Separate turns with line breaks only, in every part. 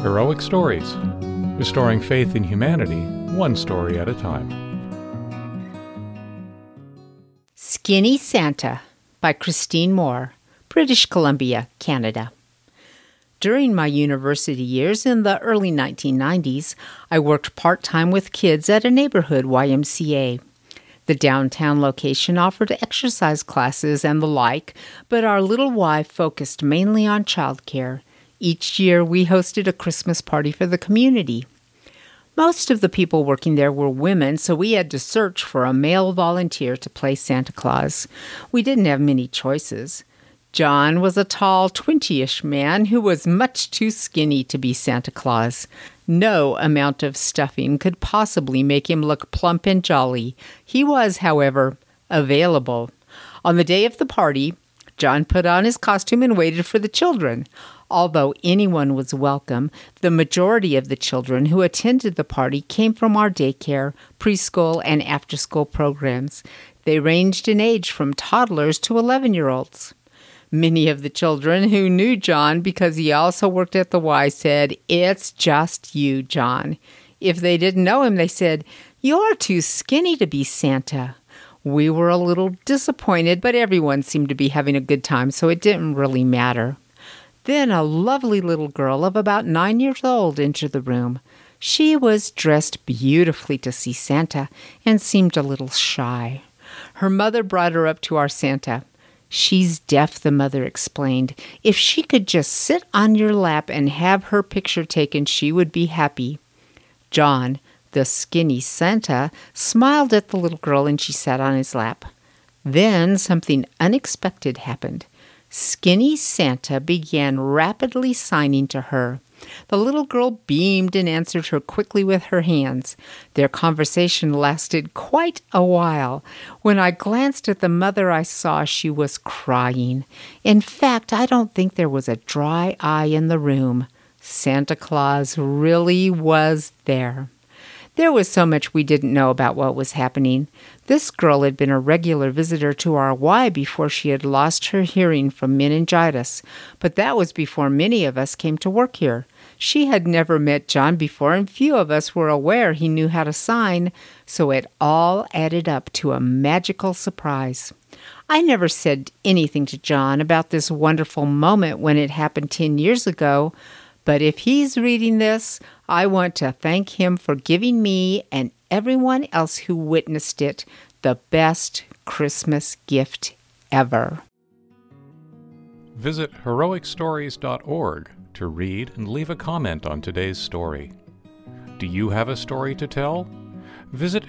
Heroic Stories, restoring faith in humanity, one story at a time.
Skinny Santa by Christine Moore, British Columbia, Canada. During my university years in the early 1990s, I worked part-time with kids at a neighborhood YMCA. The downtown location offered exercise classes and the like, but our little Y focused mainly on childcare. Each year, we hosted a Christmas party for the community. Most of the people working there were women, so we had to search for a male volunteer to play Santa Claus. We didn't have many choices. John was a tall, 20-ish man who was much too skinny to be Santa Claus. No amount of stuffing could possibly make him look plump and jolly. He was, however, available. On the day of the party, John put on his costume and waited for the children. Although anyone was welcome, the majority of the children who attended the party came from our daycare, preschool, and after-school programs. They ranged in age from toddlers to 11-year-olds. Many of the children who knew John because he also worked at the Y said, "It's just you, John." If they didn't know him, they said, "You're too skinny to be Santa." We were a little disappointed, but everyone seemed to be having a good time, so it didn't really matter. Then a lovely little girl of about 9 years old entered the room. She was dressed beautifully to see Santa and seemed a little shy. Her mother brought her up to our Santa. "She's deaf," the mother explained. "If she could just sit on your lap and have her picture taken, she would be happy." John, the skinny Santa, smiled at the little girl and she sat on his lap. Then something unexpected happened. Skinny Santa began rapidly signing to her. The little girl beamed and answered her quickly with her hands. Their conversation lasted quite a while. When I glanced at the mother, I saw she was crying. In fact, I don't think there was a dry eye in the room. Santa Claus really was there. There was so much we didn't know about what was happening. This girl had been a regular visitor to our Y before she had lost her hearing from meningitis, but that was before many of us came to work here. She had never met John before, and few of us were aware he knew how to sign, so it all added up to a magical surprise. I never said anything to John about this wonderful moment when it happened 10 years ago, but if he's reading this, I want to thank him for giving me and everyone else who witnessed it the best Christmas gift ever.
Visit heroicstories.org to read and leave a comment on today's story. Do you have a story to tell? Visit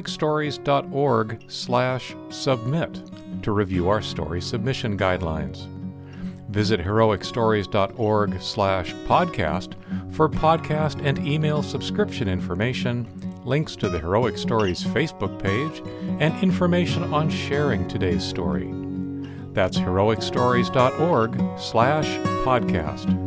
heroicstories.org/submit to review our story submission guidelines. Visit heroicstories.org/podcast for podcast and email subscription information, links to the Heroic Stories Facebook page, and information on sharing today's story. That's heroicstories.org/podcast.